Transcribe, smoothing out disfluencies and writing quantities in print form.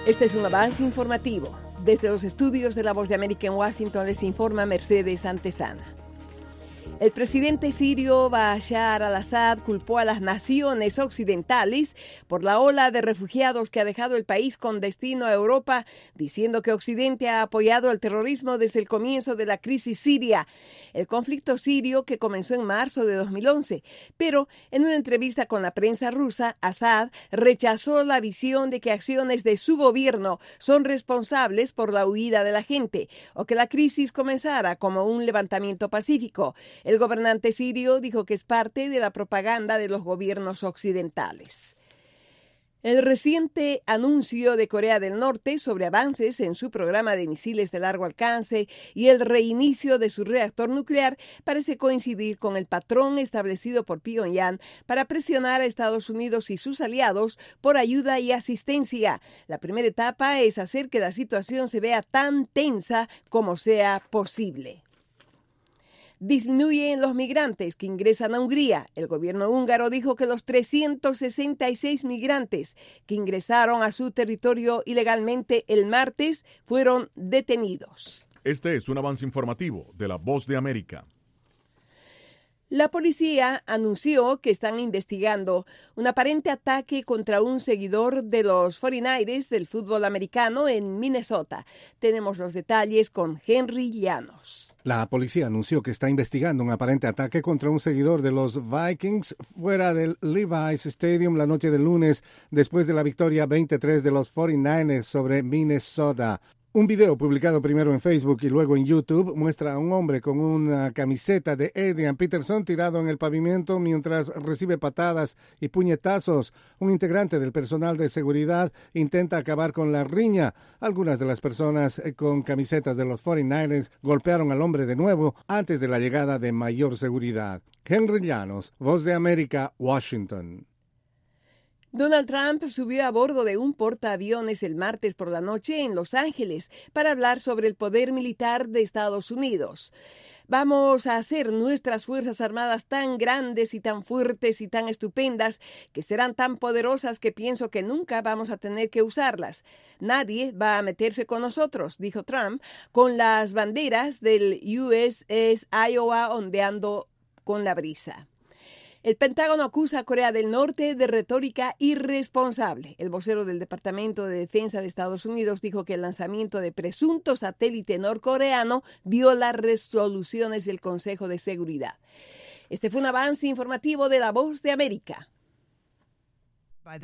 Este es un avance informativo. Desde los estudios de La Voz de América en Washington les informa Mercedes Antesana. El presidente sirio Bashar al-Assad culpó a las naciones occidentales por la ola de refugiados que ha dejado el país con destino a Europa, diciendo que Occidente ha apoyado el terrorismo desde el comienzo de la crisis siria, el conflicto sirio que comenzó en marzo de 2011. Pero en una entrevista con la prensa rusa, Assad rechazó la visión de que acciones de su gobierno son responsables por la huida de la gente o que la crisis comenzara como un levantamiento pacífico. El gobernante sirio dijo que es parte de la propaganda de los gobiernos occidentales. El reciente anuncio de Corea del Norte sobre avances en su programa de misiles de largo alcance y el reinicio de su reactor nuclear parece coincidir con el patrón establecido por Pyongyang para presionar a Estados Unidos y sus aliados por ayuda y asistencia. La primera etapa es hacer que la situación se vea tan tensa como sea posible. Disminuyen los migrantes que ingresan a Hungría. El gobierno húngaro dijo que los 366 migrantes que ingresaron a su territorio ilegalmente el martes fueron detenidos. Este es un avance informativo de La Voz de América. La policía anunció que están investigando un aparente ataque contra un seguidor de los 49ers del fútbol americano en Minnesota. Tenemos los detalles con Henry Llanos. La policía anunció que está investigando un aparente ataque contra un seguidor de los Vikings fuera del Levi's Stadium la noche del lunes, después de la victoria 23 de los 49ers sobre Minnesota. Un video publicado primero en Facebook y luego en YouTube muestra a un hombre con una camiseta de Adrian Peterson tirado en el pavimento mientras recibe patadas y puñetazos. Un integrante del personal de seguridad intenta acabar con la riña. Algunas de las personas con camisetas de los 49ers golpearon al hombre de nuevo antes de la llegada de mayor seguridad. Henry Llanos, Voz de América, Washington. Donald Trump subió a bordo de un portaaviones el martes por la noche en Los Ángeles para hablar sobre el poder militar de Estados Unidos. Vamos a hacer nuestras Fuerzas Armadas tan grandes y tan fuertes y tan estupendas que serán tan poderosas que pienso que nunca vamos a tener que usarlas. Nadie va a meterse con nosotros, dijo Trump, con las banderas del USS Iowa ondeando con la brisa. El Pentágono acusa a Corea del Norte de retórica irresponsable. El vocero del Departamento de Defensa de Estados Unidos dijo que el lanzamiento de presunto satélite norcoreano viola resoluciones del Consejo de Seguridad. Este fue un avance informativo de La Voz de América.